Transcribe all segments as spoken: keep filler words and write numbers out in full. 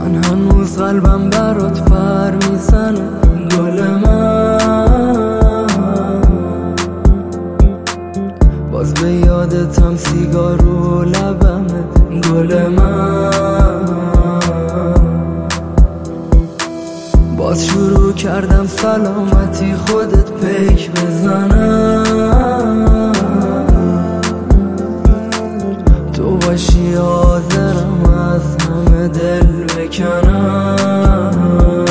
من هنوز قلبم برات پر میزنه گل من، باز به یادتم سیگار رو لبمه گل من. باز شروع کردم سلامتی خودت پیک بزنم، تو باشی حاضرم از همه دل بکنم.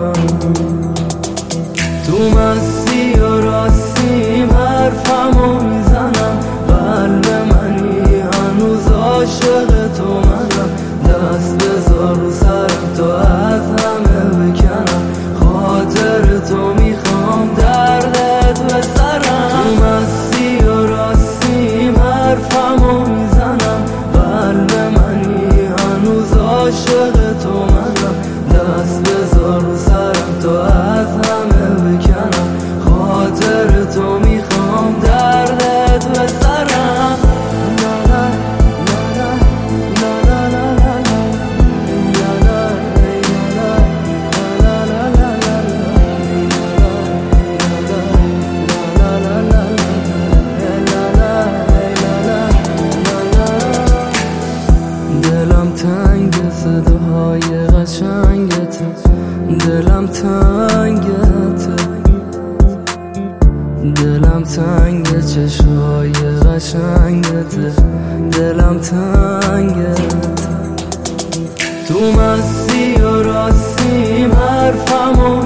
تو مستی و راستیم حرفمو میزنم، قلب منی هنوز عاشق تو منم. دست بذار رو سرم تو از همه بکنم، خاطر تو میخوام دردت بسرم. تو مستی و راستیم حرفمو میزنم، قلب منی هنوز عاشق تو منم. دست بذار رو سرم تو از همه بکنم، خاطر تو میخوام دردت بسرم. دلم تنگ صداهای قشنگته، دلم تنگته، دلم تنگ چشای قشنگته، دلم تنگته. تو مستی و راستیم حرفمو